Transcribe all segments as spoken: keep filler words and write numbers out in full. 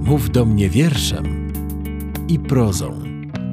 Mów do mnie wierszem i prozą.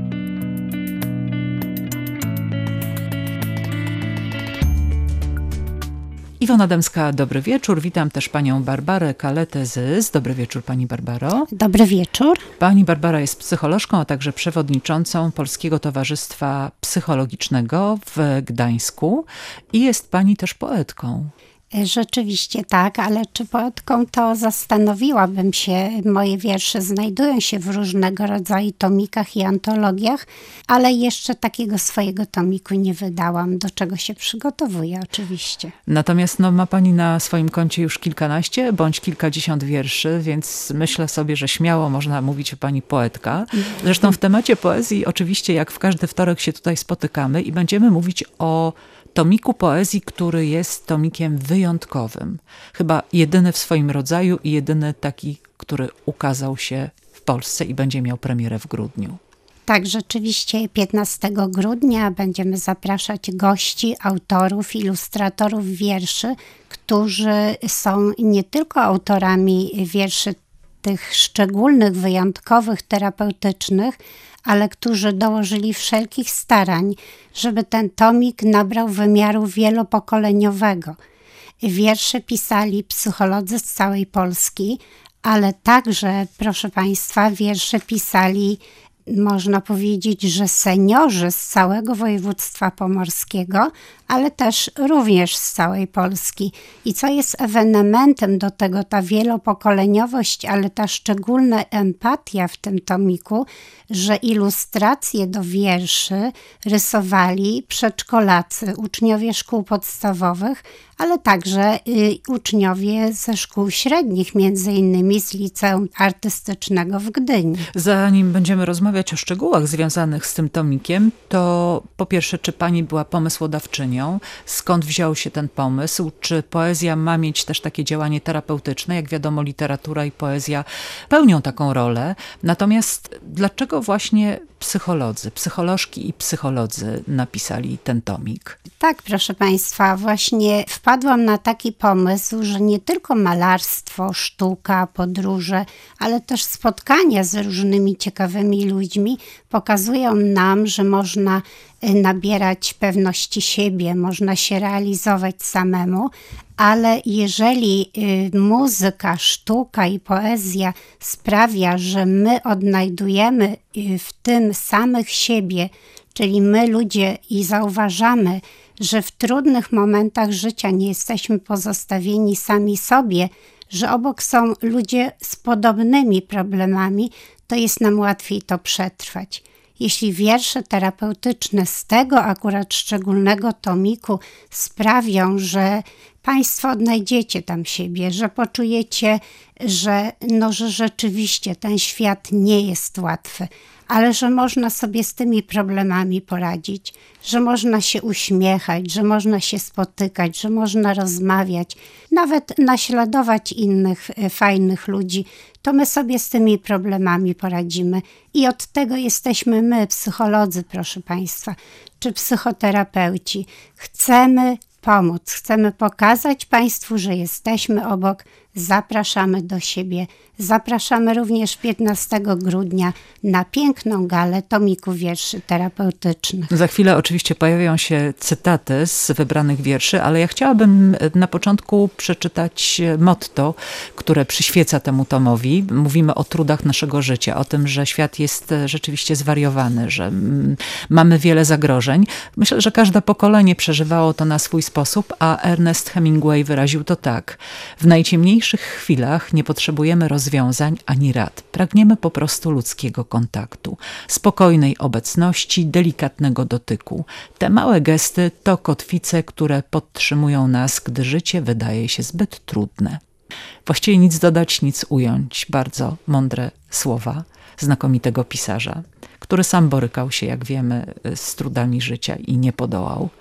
Iwona Dębska, dobry wieczór. Witam też panią Barbarę Kaletę-Zys. Dobry wieczór, pani Barbaro. Dobry wieczór. Pani Barbara jest psycholożką, a także przewodniczącą Polskiego Towarzystwa Psychologicznego w Gdańsku i jest pani też poetką. Rzeczywiście tak, ale czy poetką, to zastanowiłabym się. Moje wiersze znajdują się w różnego rodzaju tomikach i antologiach, ale jeszcze takiego swojego tomiku nie wydałam, do czego się przygotowuję oczywiście. Natomiast no, ma pani na swoim koncie już kilkanaście bądź kilkadziesiąt wierszy, więc myślę sobie, że śmiało można mówić o pani poetka. Zresztą w temacie poezji oczywiście jak w każdy wtorek się tutaj spotykamy i będziemy mówić o tomiku poezji, który jest tomikiem wyjątkowym. Chyba jedyny w swoim rodzaju i jedyny taki, który ukazał się w Polsce i będzie miał premierę w grudniu. Tak, rzeczywiście piętnastego grudnia będziemy zapraszać gości, autorów, ilustratorów wierszy, którzy są nie tylko autorami wierszy tych szczególnych, wyjątkowych, terapeutycznych, ale którzy dołożyli wszelkich starań, żeby ten tomik nabrał wymiaru wielopokoleniowego. Wiersze pisali psycholodzy z całej Polski, ale także, proszę państwa, wiersze pisali, można powiedzieć, że seniorzy z całego województwa pomorskiego, ale też również z całej Polski. I co jest ewenementem do tego, ta wielopokoleniowość, ale ta szczególna empatia w tym tomiku, że ilustracje do wierszy rysowali przedszkolacy, uczniowie szkół podstawowych, ale także y, uczniowie ze szkół średnich, między innymi z Liceum Artystycznego w Gdyni. Zanim będziemy rozmawiać o szczegółach związanych z tym tomikiem, to po pierwsze, czy pani była pomysłodawczynią? Skąd wziął się ten pomysł? Czy poezja ma mieć też takie działanie terapeutyczne? Jak wiadomo, literatura i poezja pełnią taką rolę. Natomiast dlaczego właśnie psycholodzy, psycholożki i psycholodzy napisali ten tomik? Tak, proszę państwa, właśnie wpadłam na taki pomysł, że nie tylko malarstwo, sztuka, podróże, ale też spotkania z różnymi ciekawymi ludźmi pokazują nam, że można nabierać pewności siebie, można się realizować samemu, ale jeżeli muzyka, sztuka i poezja sprawia, że my odnajdujemy w tym samych siebie, czyli my ludzie, i zauważamy, że w trudnych momentach życia nie jesteśmy pozostawieni sami sobie, że obok są ludzie z podobnymi problemami, to jest nam łatwiej to przetrwać. Jeśli wiersze terapeutyczne z tego akurat szczególnego tomiku sprawią, że państwo odnajdziecie tam siebie, że poczujecie, że, no, że rzeczywiście ten świat nie jest łatwy, ale że można sobie z tymi problemami poradzić, że można się uśmiechać, że można się spotykać, że można rozmawiać, nawet naśladować innych fajnych ludzi, to my sobie z tymi problemami poradzimy. I od tego jesteśmy my, psycholodzy, proszę państwa, czy psychoterapeuci. Chcemy pomóc, chcemy pokazać państwu, że jesteśmy obok, zapraszamy do siebie. Zapraszamy również piętnastego grudnia na piękną galę tomiku wierszy terapeutycznych. Za chwilę oczywiście pojawią się cytaty z wybranych wierszy, ale ja chciałabym na początku przeczytać motto, które przyświeca temu tomowi. Mówimy o trudach naszego życia, o tym, że świat jest rzeczywiście zwariowany, że mamy wiele zagrożeń. Myślę, że każde pokolenie przeżywało to na swój sposób, a Ernest Hemingway wyraził to tak: w najciemniejszych chwilach nie potrzebujemy rozwiązań ani rad. Pragniemy po prostu ludzkiego kontaktu, spokojnej obecności, delikatnego dotyku. Te małe gesty to kotwice, które podtrzymują nas, gdy życie wydaje się zbyt trudne. Właściwie nic dodać, nic ująć. Bardzo mądre słowa znakomitego pisarza, który sam borykał się, jak wiemy, z trudami życia i nie podołał.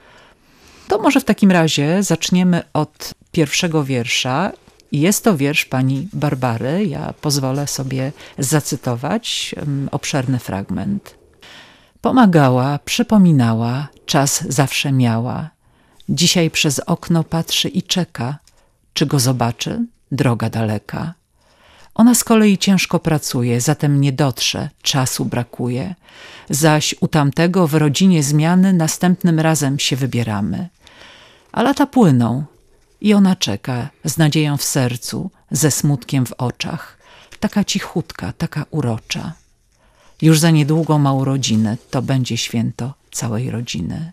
To może w takim razie zaczniemy od pierwszego wiersza. Jest to wiersz pani Barbary. Ja pozwolę sobie zacytować um, obszerny fragment. Pomagała, przypominała, czas zawsze miała. Dzisiaj przez okno patrzy i czeka, czy go zobaczy, droga daleka. Ona z kolei ciężko pracuje, zatem nie dotrze, czasu brakuje. Zaś u tamtego w rodzinie zmiany następnym razem się wybieramy. A lata płyną i ona czeka z nadzieją w sercu, ze smutkiem w oczach. Taka cichutka, taka urocza. Już za niedługo ma urodziny, to będzie święto całej rodziny.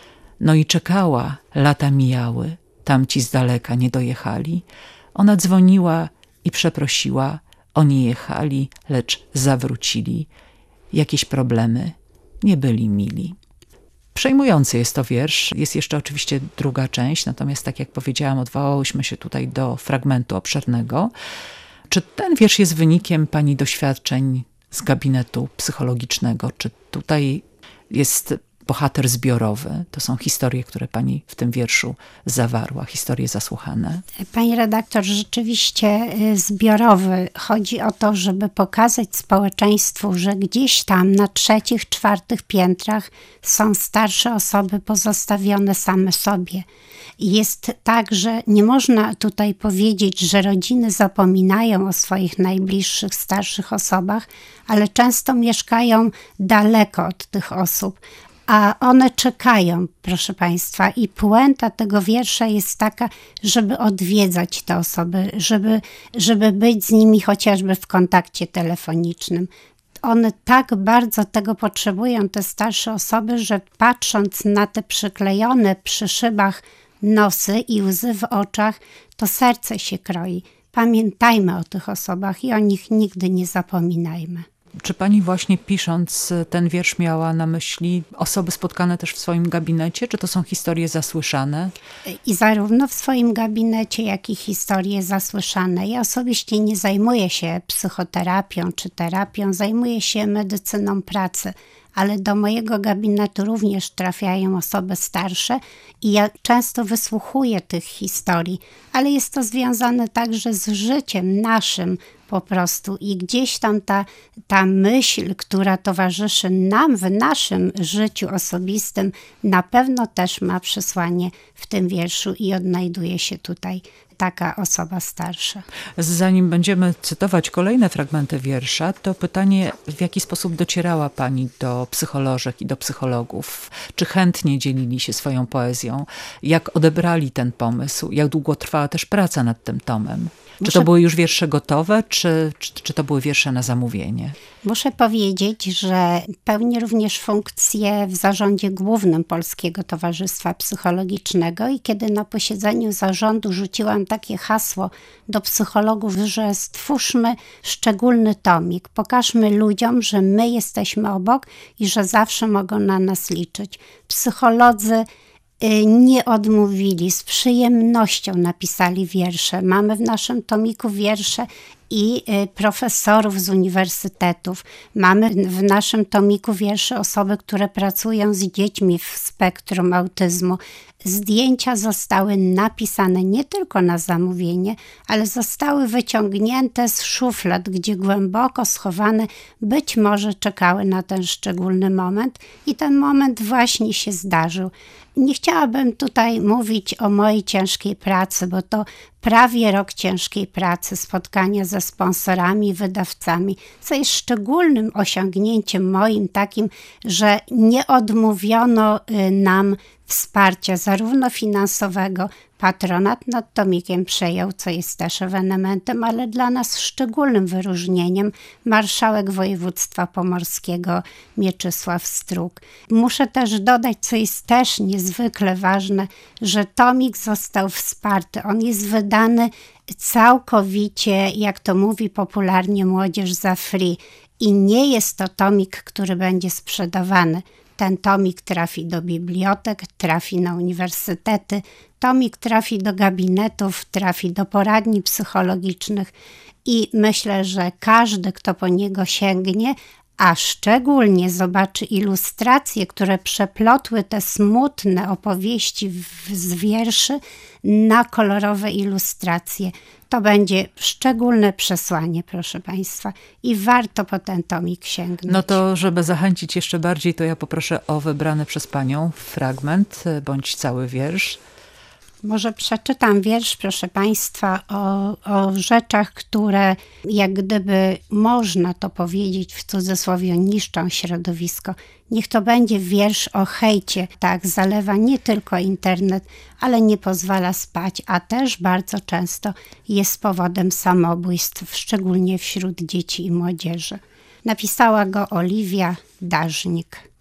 No i czekała, lata mijały, tamci z daleka nie dojechali. Ona dzwoniła i przeprosiła, oni jechali, lecz zawrócili. Jakieś problemy, nie byli mili. Przejmujący jest to wiersz. Jest jeszcze oczywiście druga część, natomiast tak jak powiedziałam, odwołałyśmy się tutaj do fragmentu obszernego. Czy ten wiersz jest wynikiem pani doświadczeń z gabinetu psychologicznego? Czy tutaj jest bohater zbiorowy? To są historie, które pani w tym wierszu zawarła, historie zasłuchane. Pani redaktor, rzeczywiście zbiorowy. Chodzi o to, żeby pokazać społeczeństwu, że gdzieś tam na trzecich, czwartych piętrach są starsze osoby pozostawione same sobie. I jest tak, że nie można tutaj powiedzieć, że rodziny zapominają o swoich najbliższych, starszych osobach, ale często mieszkają daleko od tych osób. A one czekają, proszę Państwa, i puenta tego wiersza jest taka, żeby odwiedzać te osoby, żeby, żeby być z nimi chociażby w kontakcie telefonicznym. One tak bardzo tego potrzebują, te starsze osoby, że patrząc na te przyklejone przy szybach nosy i łzy w oczach, to serce się kroi. Pamiętajmy o tych osobach i o nich nigdy nie zapominajmy. Czy pani właśnie pisząc ten wiersz miała na myśli osoby spotkane też w swoim gabinecie? Czy to są historie zasłyszane? I zarówno w swoim gabinecie, jak i historie zasłyszane. Ja osobiście nie zajmuję się psychoterapią czy terapią, zajmuję się medycyną pracy, ale do mojego gabinetu również trafiają osoby starsze i ja często wysłuchuję tych historii, ale jest to związane także z życiem naszym po prostu i gdzieś tam ta, ta myśl, która towarzyszy nam w naszym życiu osobistym, na pewno też ma przesłanie w tym wierszu i odnajduje się tutaj taka osoba starsza. Zanim będziemy cytować kolejne fragmenty wiersza, to pytanie, w jaki sposób docierała pani do psycholożek i do psychologów? Czy chętnie dzielili się swoją poezją? Jak odebrali ten pomysł? Jak długo trwała też praca nad tym tomem? Czy Muszę... to były już wiersze gotowe, czy, czy, czy to były wiersze na zamówienie? Muszę powiedzieć, że pełnię również funkcję w zarządzie głównym Polskiego Towarzystwa Psychologicznego i kiedy na posiedzeniu zarządu rzuciłam takie hasło do psychologów, że stwórzmy szczególny tomik, pokażmy ludziom, że my jesteśmy obok i że zawsze mogą na nas liczyć. Psycholodzy nie odmówili, z przyjemnością napisali wiersze. Mamy w naszym tomiku wiersze i profesorów z uniwersytetów. Mamy w naszym tomiku wiersze osoby, które pracują z dziećmi w spektrum autyzmu. Zdjęcia zostały napisane nie tylko na zamówienie, ale zostały wyciągnięte z szuflad, gdzie głęboko schowane być może czekały na ten szczególny moment i ten moment właśnie się zdarzył. Nie chciałabym tutaj mówić o mojej ciężkiej pracy, bo to prawie rok ciężkiej pracy, spotkania ze sponsorami, wydawcami, co jest szczególnym osiągnięciem moim takim, że nie odmówiono nam wsparcia zarówno finansowego. Patronat nad tomikiem przejął, co jest też ewenementem, ale dla nas szczególnym wyróżnieniem marszałek województwa pomorskiego Mieczysław Struk. Muszę też dodać, co jest też niezwykle ważne, że tomik został wsparty. On jest wydany całkowicie, jak to mówi popularnie młodzież, za free. I nie jest to tomik, który będzie sprzedawany. Ten tomik trafi do bibliotek, trafi na uniwersytety, tomik trafi do gabinetów, trafi do poradni psychologicznych i myślę, że każdy, kto po niego sięgnie, a szczególnie zobaczy ilustracje, które przeplotły te smutne opowieści w, z wierszy na kolorowe ilustracje. To będzie szczególne przesłanie, proszę Państwa, i warto po ten tomik sięgnąć. No to, żeby zachęcić jeszcze bardziej, to ja poproszę o wybrany przez Panią fragment, bądź cały wiersz. Może przeczytam wiersz, proszę Państwa, o, o rzeczach, które jak gdyby można to powiedzieć w cudzysłowie niszczą środowisko. Niech to będzie wiersz o hejcie. Tak, zalewa nie tylko internet, ale nie pozwala spać, a też bardzo często jest powodem samobójstw, szczególnie wśród dzieci i młodzieży. Napisała go Oliwia Dażnik.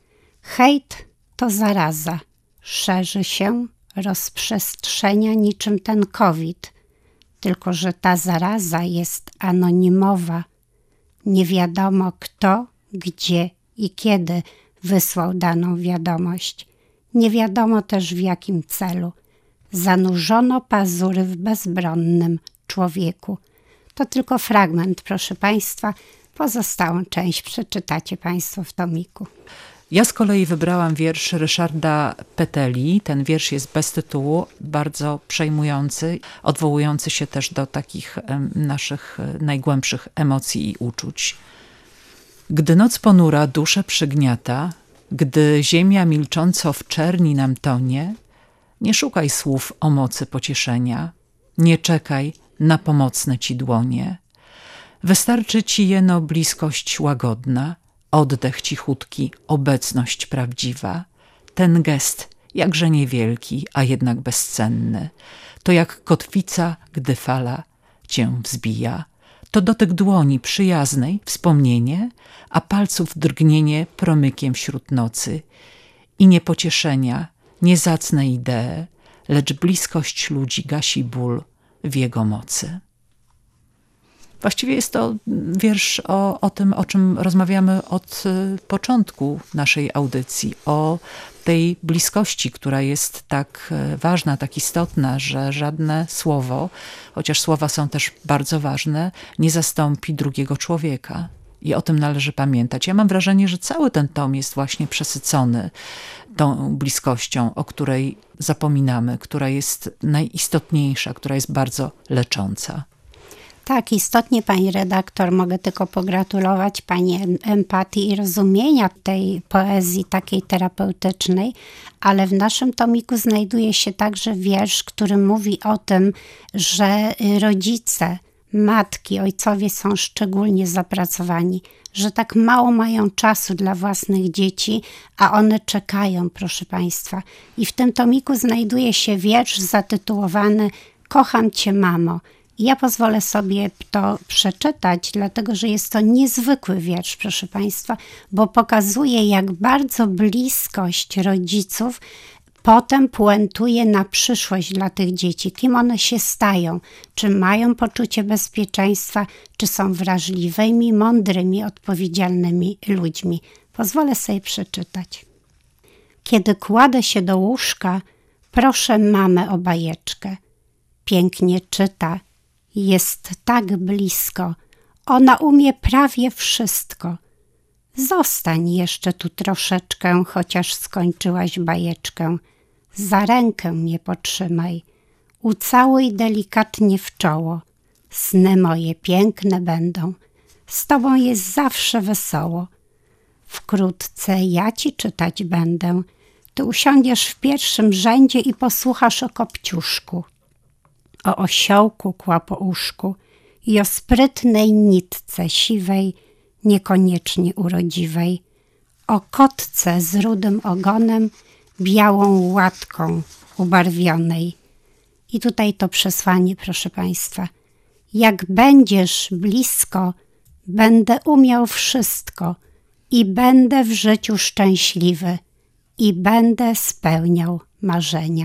Hejt to zaraza. Szerzy się, rozprzestrzenia niczym ten COVID, tylko że ta zaraza jest anonimowa. Nie wiadomo kto, gdzie i kiedy wysłał daną wiadomość. Nie wiadomo też w jakim celu. Zanurzono pazury w bezbronnym człowieku. To tylko fragment, proszę Państwa. Pozostałą część przeczytacie Państwo w tomiku. Ja z kolei wybrałam wiersz Ryszarda Peteli. Ten wiersz jest bez tytułu, bardzo przejmujący, odwołujący się też do takich naszych najgłębszych emocji i uczuć. Gdy noc ponura duszę przygniata, gdy ziemia milcząco w czerni nam tonie, nie szukaj słów o mocy pocieszenia, nie czekaj na pomocne ci dłonie. Wystarczy ci jeno bliskość łagodna, oddech cichutki, obecność prawdziwa. Ten gest, jakże niewielki, a jednak bezcenny. To jak kotwica, gdy fala cię wzbija. To dotyk dłoni przyjaznej, wspomnienie, a palców drgnienie promykiem wśród nocy. I nie pocieszenia, nie zacne idee, lecz bliskość ludzi gasi ból w jego mocy. Właściwie jest to wiersz o, o tym, o czym rozmawiamy od początku naszej audycji, o tej bliskości, która jest tak ważna, tak istotna, że żadne słowo, chociaż słowa są też bardzo ważne, nie zastąpi drugiego człowieka. I o tym należy pamiętać. Ja mam wrażenie, że cały ten tom jest właśnie przesycony tą bliskością, o której zapominamy, która jest najistotniejsza, która jest bardzo lecząca. Tak, istotnie pani redaktor, mogę tylko pogratulować pani empatii i rozumienia tej poezji takiej terapeutycznej, ale w naszym tomiku znajduje się także wiersz, który mówi o tym, że rodzice, matki, ojcowie są szczególnie zapracowani, że tak mało mają czasu dla własnych dzieci, a one czekają, proszę Państwa. I w tym tomiku znajduje się wiersz zatytułowany „Kocham Cię, mamo”. Ja pozwolę sobie to przeczytać, dlatego że jest to niezwykły wiersz, proszę Państwa, bo pokazuje, jak bardzo bliskość rodziców potem puentuje na przyszłość dla tych dzieci. Kim one się stają? Czy mają poczucie bezpieczeństwa? Czy są wrażliwymi, mądrymi, odpowiedzialnymi ludźmi? Pozwolę sobie przeczytać. Kiedy kładę się do łóżka, proszę mamę o bajeczkę. Pięknie czyta. Jest tak blisko, ona umie prawie wszystko. Zostań jeszcze tu troszeczkę, chociaż skończyłaś bajeczkę. Za rękę mnie potrzymaj, ucałuj delikatnie w czoło. Sny moje piękne będą, z tobą jest zawsze wesoło. Wkrótce ja ci czytać będę, ty usiądziesz w pierwszym rzędzie i posłuchasz o Kopciuszku, o osiołku kłapouszku i o sprytnej nitce siwej, niekoniecznie urodziwej, o kotce z rudym ogonem, białą łatką ubarwionej. I tutaj to przesłanie, proszę Państwa. Jak będziesz blisko, będę umiał wszystko i będę w życiu szczęśliwy i będę spełniał marzenia.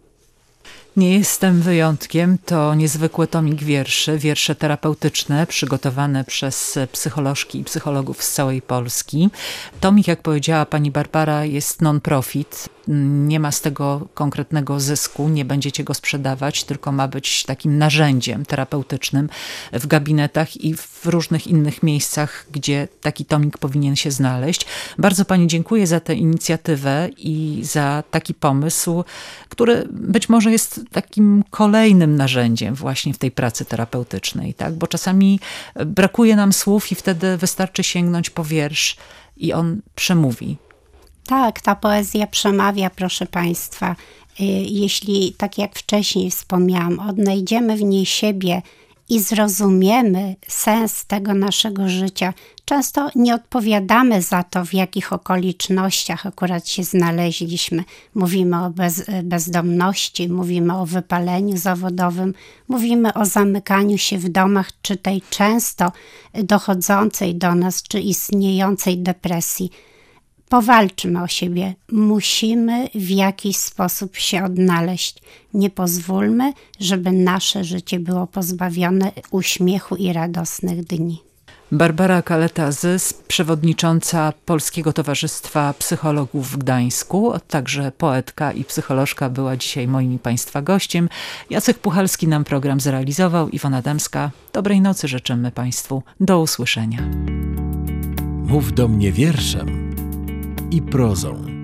Nie jestem wyjątkiem, to niezwykły tomik wierszy, wiersze terapeutyczne przygotowane przez psycholożki i psychologów z całej Polski. Tomik, jak powiedziała pani Barbara, jest non-profit, nie ma z tego konkretnego zysku, nie będziecie go sprzedawać, tylko ma być takim narzędziem terapeutycznym w gabinetach i w różnych innych miejscach, gdzie taki tomik powinien się znaleźć. Bardzo pani dziękuję za tę inicjatywę i za taki pomysł, który być może jest takim kolejnym narzędziem właśnie w tej pracy terapeutycznej, tak? Bo czasami brakuje nam słów i wtedy wystarczy sięgnąć po wiersz i on przemówi. Tak, ta poezja przemawia, proszę Państwa. jeśli, tak jak wcześniej wspomniałam, odnajdziemy w niej siebie i zrozumiemy sens tego naszego życia, często nie odpowiadamy za to, w jakich okolicznościach akurat się znaleźliśmy. Mówimy o bez, bezdomności, mówimy o wypaleniu zawodowym, mówimy o zamykaniu się w domach, czy tej często dochodzącej do nas, czy istniejącej depresji. Powalczmy o siebie. Musimy w jakiś sposób się odnaleźć. Nie pozwólmy, żeby nasze życie było pozbawione uśmiechu i radosnych dni. Barbara Kaleta-Zys, przewodnicząca Polskiego Towarzystwa Psychologów w Gdańsku, także poetka i psycholożka, była dzisiaj moim i Państwa gościem. Jacek Puchalski nam program zrealizował. Iwona Dębska. Dobrej nocy życzymy Państwu. Do usłyszenia. Mów do mnie wierszem i prozą.